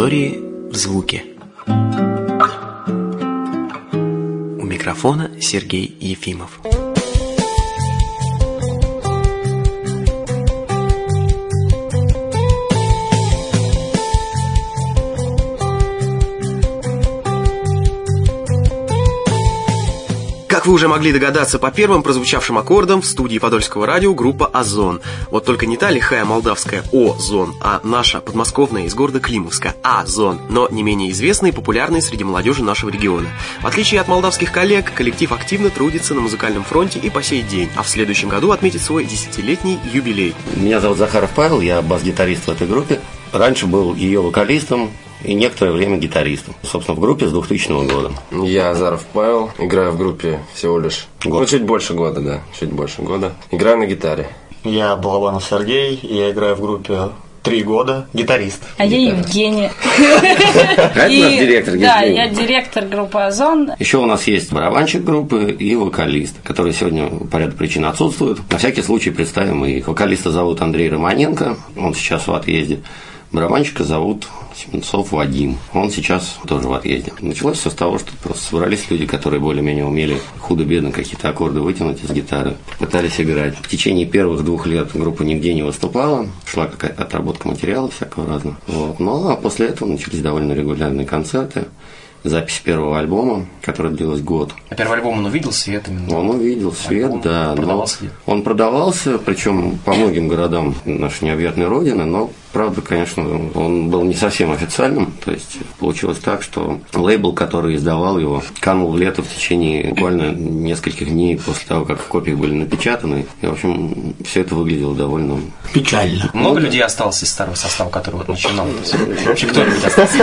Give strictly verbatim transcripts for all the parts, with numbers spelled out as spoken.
Истории в звуке. У микрофона Сергей Ефимов. Как вы уже могли догадаться по первым прозвучавшим аккордам, в студии Подольского радио группа «Озон». Вот только не та лихая молдавская «О-зон», а наша подмосковная из города Климовска «А-зон», но не менее известная и популярная среди молодежи нашего региона. В отличие от молдавских коллег, коллектив активно трудится на музыкальном фронте и по сей день, а в следующем году отметит свой десятилетний юбилей. Меня зовут Захаров Павел, я бас-гитарист в этой группе. Раньше был ее вокалистом и некоторое время гитаристом. Собственно, в группе с двухтысячного года. Я Азаров Павел, играю в группе всего лишь год. Ну, чуть больше года, да, чуть больше года. Играю на гитаре. Я Балабанов Сергей, я играю в группе три года, гитарист. А я Евгения. Это наш директор. Да, я директор группы «Озон». Еще у нас есть барабанщик группы и вокалист, который сегодня по ряду причин отсутствует. На всякий случай представим их. Вокалиста зовут Андрей Романенко, он сейчас в отъезде. Барабанщика зовут Семенцов Вадим. Он сейчас тоже в отъезде. Началось все с того, что просто собрались люди, которые более-менее умели худо-бедно какие-то аккорды вытянуть из гитары, пытались играть. В течение первых двух лет группа нигде не выступала, шла какая-то отработка материала всякого разного. Вот. Ну а после этого начались довольно регулярные концерты. Запись первого альбома, который длилась год. А первый альбом он увидел свет именно? Он увидел свет, альбом да. Продавался? Он продавался, причем по многим городам нашей необъятной родины, но, правда, конечно, он был не совсем официальным. То есть получилось так, что лейбл, который издавал его, канул в лето в течение буквально нескольких дней после того, как копии были напечатаны. И, в общем, все это выглядело довольно печально. Много людей осталось из старого состава, который вот начинал? Вообще кто-нибудь остался?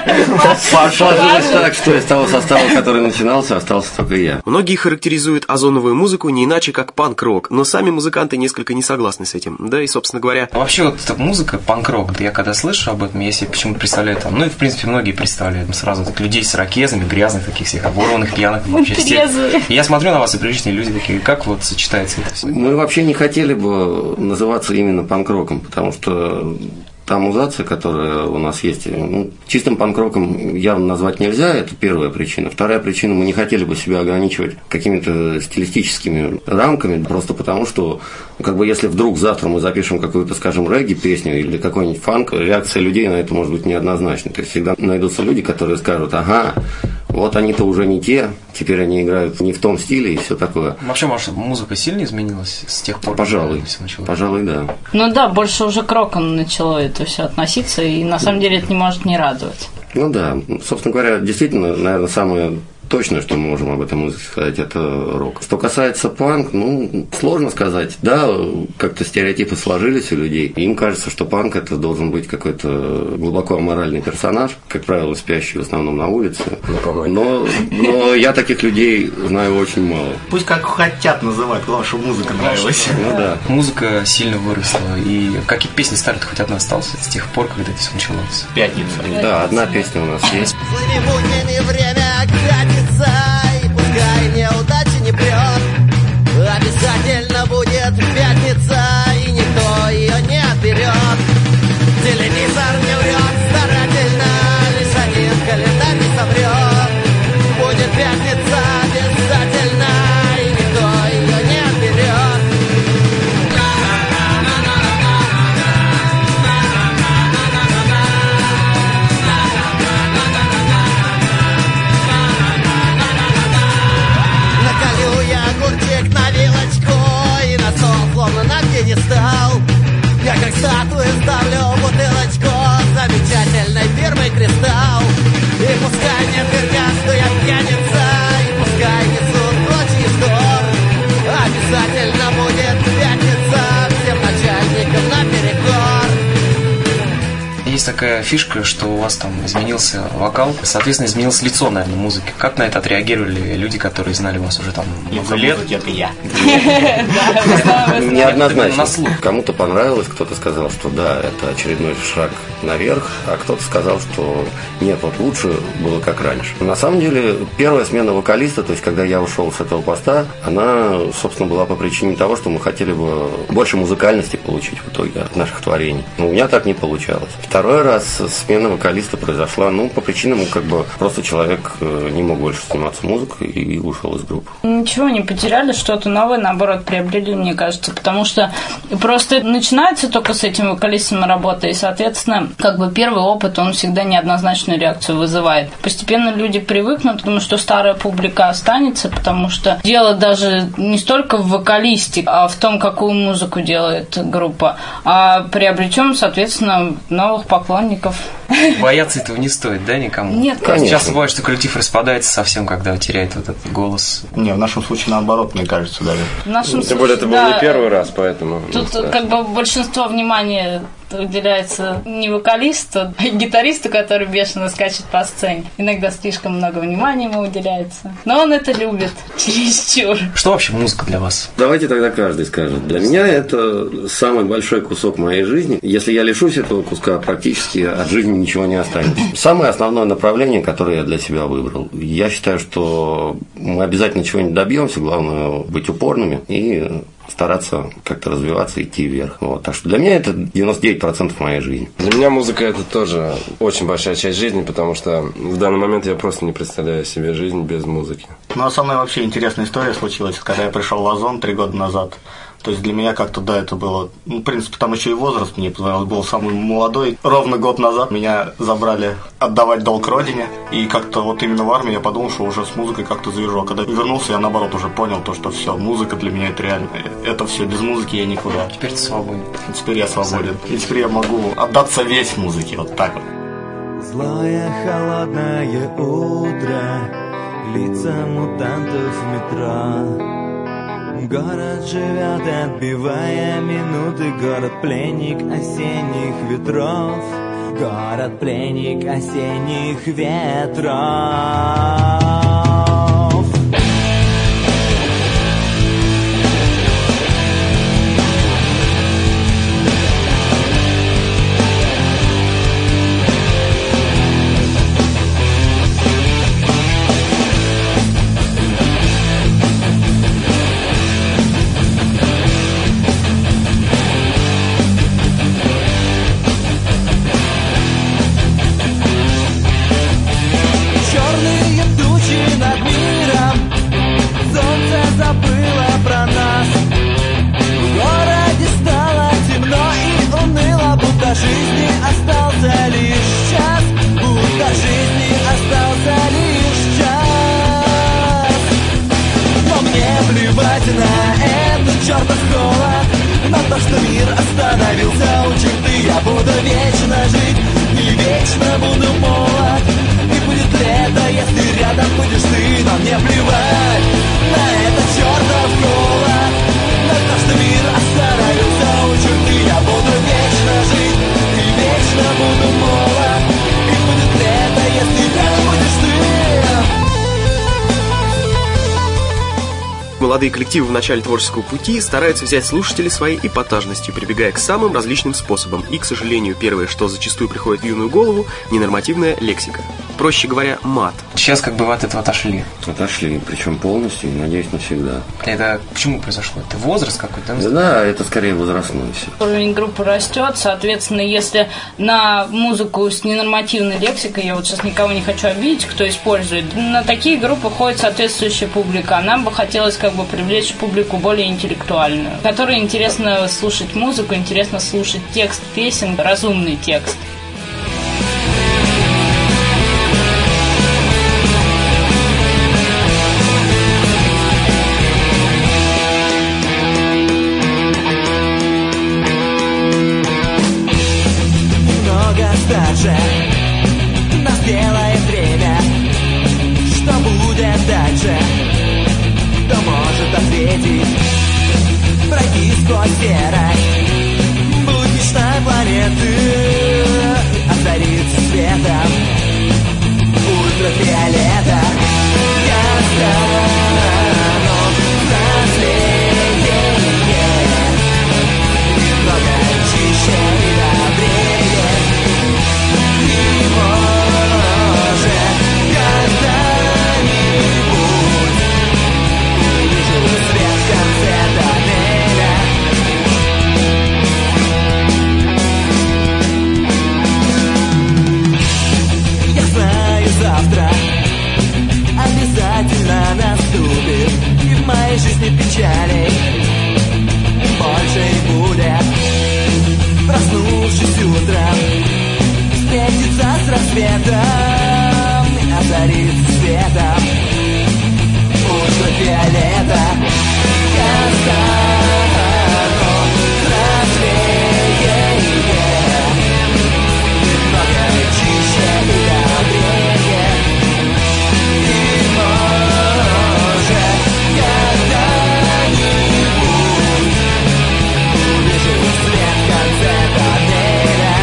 Так что из того состава, который начинался, остался только я. Многие характеризуют озоновую музыку не иначе, как панк-рок, но сами музыканты несколько не согласны с этим. Да и, собственно говоря... Вообще вот эта музыка, панк-рок, да я когда слышу об этом, я себе почему-то представляю там, ну и в принципе многие представляют сразу так, людей с ирокезами, грязных таких всех, оборванных, пьяных. Вообще трезвые. Я смотрю на вас и приличные люди такие, как вот сочетается это все? Мы вообще не хотели бы называться именно панк-роком, потому что... Та музация, которая у нас есть, ну, чистым панк-роком явно назвать нельзя, это первая причина. Вторая причина, мы не хотели бы себя ограничивать какими-то стилистическими рамками, просто потому что, как бы, если вдруг завтра мы запишем какую-то, скажем, регги-песню или какой-нибудь фанк, реакция людей на это может быть неоднозначной. То есть всегда найдутся люди, которые скажут, ага, вот они-то уже не те, теперь они играют не в том стиле и все такое. Вообще, может, музыка сильно изменилась с тех пор? Пожалуй, пожалуй, да. Ну да, больше уже к року начало это все относиться, и на самом деле это не может не радовать. Ну да, собственно говоря, действительно, наверное, самое точно, что мы можем об этой музыке сказать, это рок. Что касается панк, ну, сложно сказать. Да, как-то стереотипы сложились у людей. Им кажется, что панк это должен быть какой-то глубоко аморальный персонаж, как правило, спящий в основном на улице. Но, но я таких людей знаю очень мало. Пусть как хотят называть, главное, чтобы музыка нравилась. Ну да. Музыка сильно выросла. И какие песни старые-то хоть одна осталась с тех пор, когда это все началось? Пятница. Да, одна песня у нас есть. И пускай неудачи не прет, обязательно будет пятница, и никто ее не отберет. Телевизор не врет старательно, лишь один календарь не соврет. Будет пятница обязательно, и никто ее не отберет. На вилочку и на стол, словно на пьедестал. Я как статую ставлю бутылочку замечательной фирмы «Кристалл». И пускай мне твердят, что я пьяница, и пускай несут прочий вздор, обязательно будет пятница всем начальникам наперекор. Есть такая фишка, что у вас там изменился вокал, соответственно, изменилось лицо, наверное, музыки. Как на это отреагировали люди, которые знали вас уже там много лет? Это я. Неоднозначно. Кому-то понравилось, кто-то сказал, что да, это очередной шаг наверх, а кто-то сказал, что нет, вот лучше было как раньше. На самом деле, первая смена вокалиста, то есть когда я ушел с этого поста, она, собственно, была по причине того, что мы хотели бы больше музыкальности получить в итоге от наших творений. Но у меня так не получалось. Второе Второй раз смена вокалиста произошла, ну, по причинам, как бы, просто человек не мог больше заниматься музыкой и ушел из группы. Ничего не потеряли, что-то новое, наоборот, приобрели, мне кажется, потому что просто начинается только с этим вокалистом работа, и, соответственно, как бы первый опыт, он всегда неоднозначную реакцию вызывает. Постепенно люди привыкнут, потому что старая публика останется, потому что дело даже не столько в вокалисте, а в том, какую музыку делает группа, а приобретем, соответственно, новых поклонников. Бояться этого не стоит, да, никому? Нет, конечно. Сейчас бывает, что коллектив распадается совсем, когда теряет вот этот голос. Не, в нашем случае наоборот, мне кажется, даже. В нашем Тем более, это был да, не первый раз, поэтому... Тут ну, как бы большинство внимания уделяется не вокалисту, а гитаристу, который бешено скачет по сцене. Иногда слишком много внимания ему уделяется. Но он это любит чересчур. Что вообще музыка для вас? Давайте тогда каждый скажет. Для меня это самый большой кусок моей жизни. Если я лишусь этого куска, практически от жизни ничего не останется. Самое основное направление, которое я для себя выбрал. Я считаю, что мы обязательно чего-нибудь добьемся. Главное быть упорными и стараться как-то развиваться, идти вверх. Вот. Так что для меня это девяносто девять процентов моей жизни. Для меня музыка – это тоже очень большая часть жизни, потому что в данный момент я просто не представляю себе жизнь без музыки. Ну, а со мной вообще интересная история случилась, когда я пришел в Озон три года назад. То есть для меня как-то, да, это было... Ну, в принципе, там еще и возраст мне позвонил, был самый молодой. Ровно год назад меня забрали отдавать долг родине. И как-то вот именно в армии я подумал, что уже с музыкой как-то завяжу. А когда вернулся, я наоборот уже понял, то, что все, музыка для меня это реально. Это все, без музыки я никуда. Теперь ты свободен. Теперь я свободен. И теперь я могу отдаться весь музыке, вот так вот. Злое холодное утро, лица мутантов в метро. Город живет, отбивая минуты. Город-пленник осенних ветров. Город-пленник осенних ветров. Жизни остался лишь час, будто жизни остался лишь час. Но мне плевать на этот чертов холод, на то, что мир остановился у черты. Я буду вечно жить и вечно буду молод. И будет лето, если рядом будешь ты. Но мне плевать на этот чертов холод, на то, что мир остановился у черты. Я буду вечно жить, вечно буду молод. И будет лето, если рядом будешь ты. Молодые коллективы в начале творческого пути стараются взять слушателей своей эпатажностью, прибегая к самым различным способам. И, к сожалению, первое, что зачастую приходит в юную голову, ненормативная лексика. Проще говоря, мат. Сейчас как бы вы от этого отошли. Отошли, причем полностью, надеюсь, навсегда. Это почему произошло? Это возраст какой-то? Да, да, это скорее возрастной все. Уровень группы растет, соответственно, если на музыку с ненормативной лексикой, я вот сейчас никого не хочу обидеть, кто использует, на такие группы ходит соответствующая публика. Нам бы хотелось как бы привлечь публику более интеллектуальную, которой интересно слушать музыку, интересно слушать текст песен, разумный текст. Старше нас делает время. Что будет дальше? Кто может ответить? Пройти сквозь серость будничной планеты, озариться светом ультрафиолета. Я стану взрослее, немного чище и добрее. светом, озарит светом ультрафиолета. Я стану взрослее, немного чище и добрее. И может когда-нибудь увижу свет в конце тоннеля.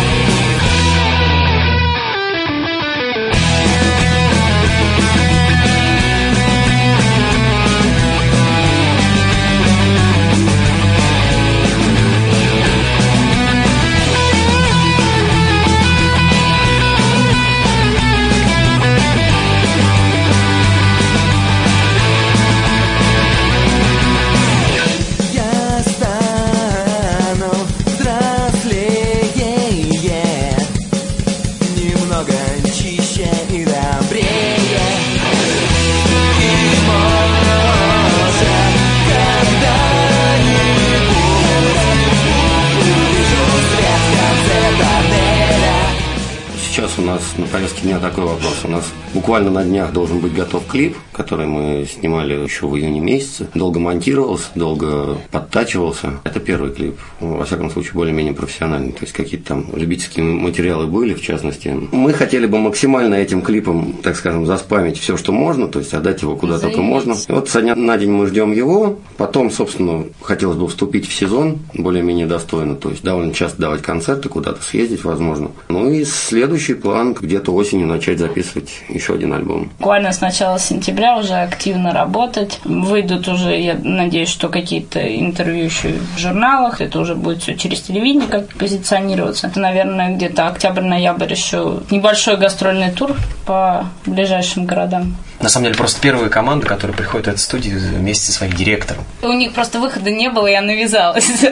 Сейчас у нас на повестке дня такой вопрос. У нас буквально на днях должен быть готов клип, который мы снимали еще в июне месяце. Долго монтировался, долго подтачивался. Это первый клип, во всяком случае, более-менее профессиональный. То есть какие-то там любительские материалы были, в частности. Мы хотели бы максимально этим клипом, так скажем, заспамить все, что можно, то есть отдать его куда только можно. И вот со дня на день мы ждем его. Потом, собственно, хотелось бы вступить в сезон более-менее достойно. То есть довольно часто давать концерты, куда-то съездить, возможно. Ну и следующий план где-то осенью начать записывать еще один альбом. Буквально с начала сентября уже активно работать. Выйдут уже, я надеюсь, что какие-то интервью еще в журналах. Это уже будет все через телевидение как позиционироваться. Это, наверное, где-то октябрь-ноябрь еще небольшой гастрольный тур по ближайшим городам. На самом деле, просто первая команда, которая приходит в эту студию вместе со своим директором. У них просто выхода не было, я навязалась. Не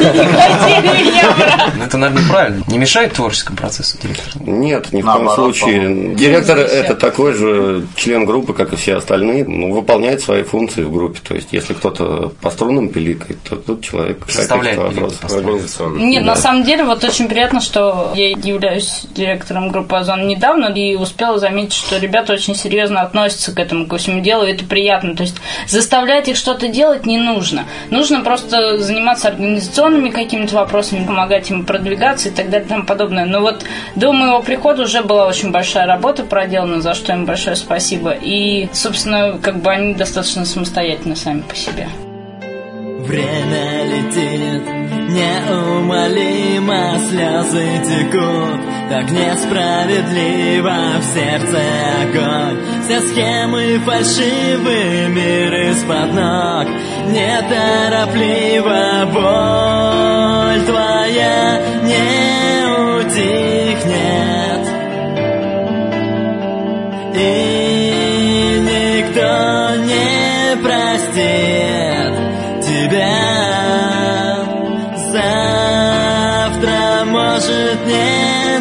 хотели меня брать. Это, наверное, неправильно. Не мешает творческому процессу директора? Нет, ни в коем случае. Директор – это такой же член группы, как и все остальные. Ну, выполняет свои функции в группе. То есть, если кто-то по струнам пиликает, то тут человек составляет вопрос. Нет, на самом деле, вот очень приятно, что я являюсь директором группы «Озон» недавно и успела заметить, что ребята очень серьезно относятся к этому, ко всему делу, и это приятно. То есть заставлять их что-то делать не нужно. Нужно просто заниматься организационными какими-то вопросами, помогать им продвигаться и так далее и тому подобное. Но вот до моего прихода уже была очень большая работа проделана, за что им большое спасибо. И, собственно, как бы они достаточно самостоятельны сами по себе. Время летит, неумолимо слезы текут, так несправедливо в сердце огонь. Все схемы фальшивы, мир из-под ног, неторопливо боль твоя не утихнет. И никто не простит тебя. Завтра, может, не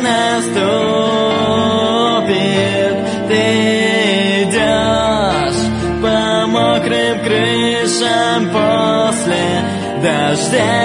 наступит. Ты идешь по мокрым крышам после дождя.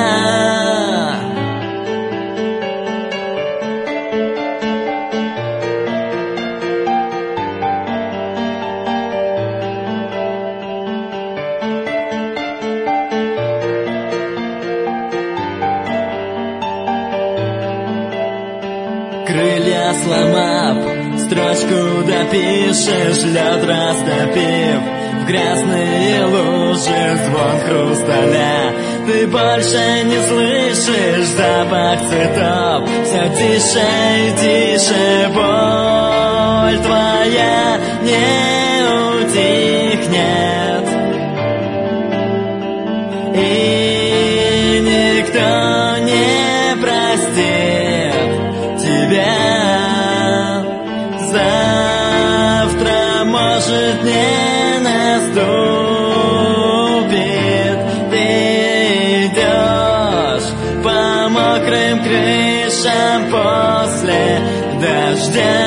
Крылья сломав, строчку допишешь, лед растопив, в грязные лужи звон хрусталя. Ты больше не слышишь запах цветов, все тише и тише боль твоя не утихнет. И никто не простит тебя. Завтра, может, не наступит. Ты идешь по мокрым крышам после дождя.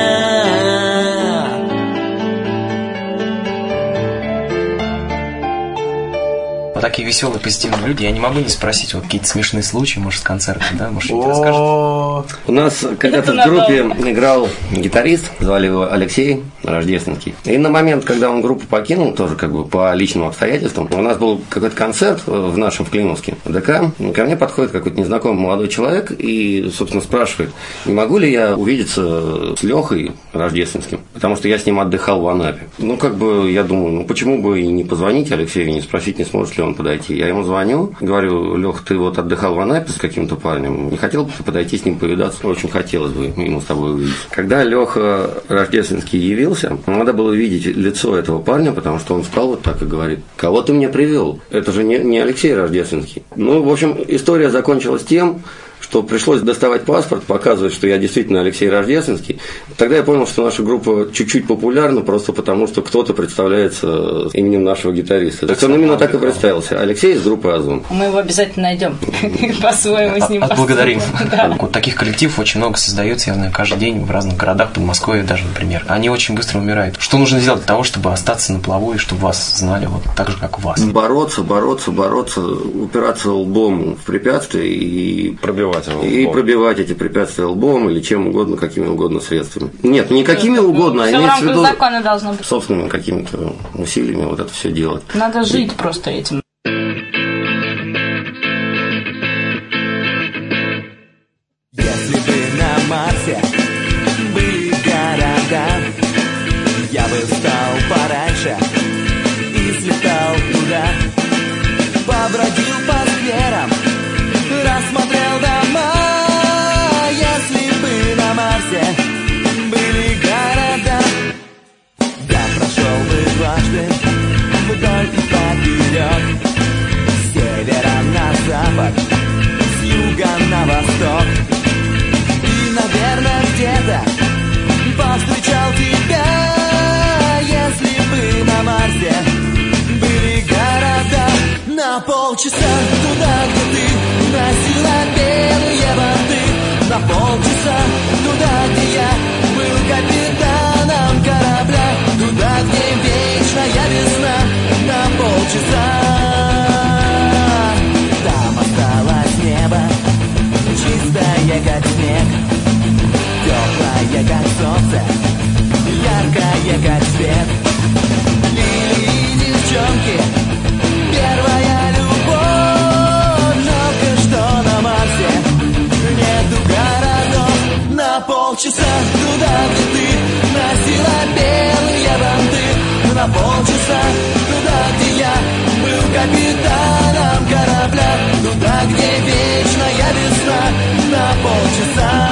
такие веселые, позитивные люди. Я не могу не спросить, вот какие-то смешные случаи, может, с концерта, да? Может, что-нибудь расскажете? У нас когда-то в группе играл гитарист, звали его Алексей Рождественский. И на момент, когда он группу покинул, тоже как бы по личным обстоятельствам, у нас был какой-то концерт в нашем в Климовске ДК. Ко мне подходит какой-то незнакомый молодой человек и, собственно, спрашивает, не могу ли я увидеться с Лехой Рождественским, потому что я с ним отдыхал в Анапе. Ну, как бы, я думаю, ну, почему бы и не позвонить Алексею, не спросить, не сможет ли он подойти. Я ему звоню, говорю, Лех, ты вот отдыхал в Анапе с каким-то парнем, не хотел бы ты подойти с ним повидаться? Очень хотелось бы ему с тобой увидеться. Когда Леха Рождественский явился, надо было видеть лицо этого парня, потому что он встал вот так и говорит, кого ты мне привел? Это же не, не Алексей Рождественский. Ну, в общем, история закончилась тем, что пришлось доставать паспорт, показывать, что я действительно Алексей Рождественский. Тогда я понял, что наша группа чуть-чуть популярна, просто потому, что кто-то представляется именем нашего гитариста. То есть он именно так и представился. Алексей из группы «Озон». Мы его обязательно найдем. По-своему с ним. Отблагодарим. Вот таких коллективов очень много создается, я знаю, каждый день в разных городах, Подмосковье даже, например. Они очень быстро умирают. Что нужно сделать для того, чтобы остаться на плаву и чтобы вас знали вот так же, как вас? Бороться, бороться, бороться, упираться лбом в препятствия и пробивать. И пробивать эти препятствия лбом или чем угодно, какими угодно средствами. Нет, не какими угодно, а имеется в виду собственными какими-то усилиями вот это все делать. Надо жить просто этим. Если бы на Марсе были города, я бы встал пораньше и слетал туда, побродил по скверам, рассмотрел дома. Если бы на Марсе были города, я прошел бы дважды вдоль и поперек, с севера на запад, с юга на восток. И, наверное, где-то повстречал тебя. Если бы на Марсе были города, на полчаса туда, где ты носила белые банты, на полчаса туда, где я был капитаном корабля, туда, где вечная весна, на полчаса. Там осталось небо, чистое, как снег, теплое, как солнце, яркое, как свет. Лилии и девчонки, первая любовь. Жалко, что на Марсе нету городов. На полчаса туда, где ты носила белые банты, на полчаса туда, где я был капитаном корабля, туда, где вечная весна, на полчаса.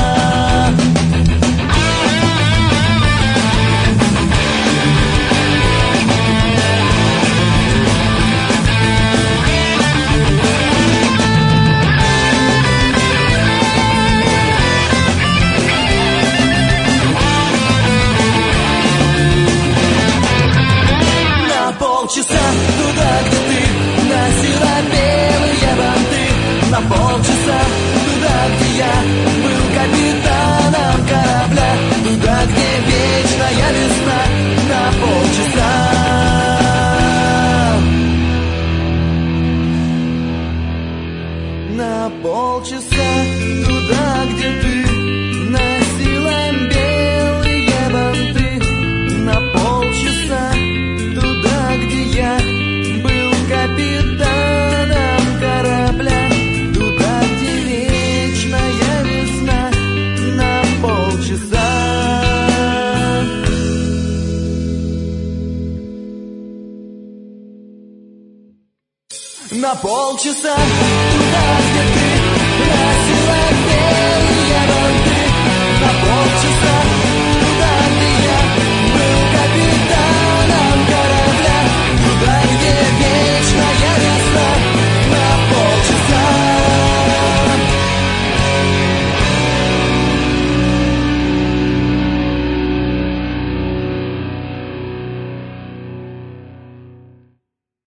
Полчаса туда, где ты носила белые банты, на полчаса туда, где я был капитаном корабля, туда, где вечная весна, на полчаса. На полчаса туда, где ты носила белые банты, на полчаса туда, где я был капитаном корабля, туда, где вечная весна, на полчаса. На полчаса туда,